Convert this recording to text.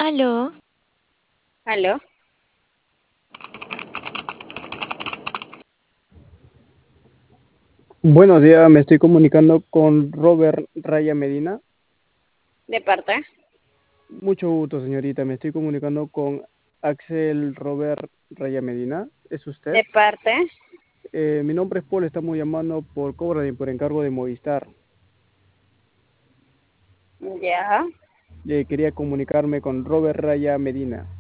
Aló, ¿Aló? Buenos días, me estoy comunicando con Robert Raya Medina. ¿De parte? Mucho gusto, señorita. Me estoy comunicando con Axel Robert Raya Medina. ¿Es usted? ¿De parte? Mi nombre es Paul, estamos llamando por encargo de Movistar. Ya. Quería comunicarme con Robert Raya Medina.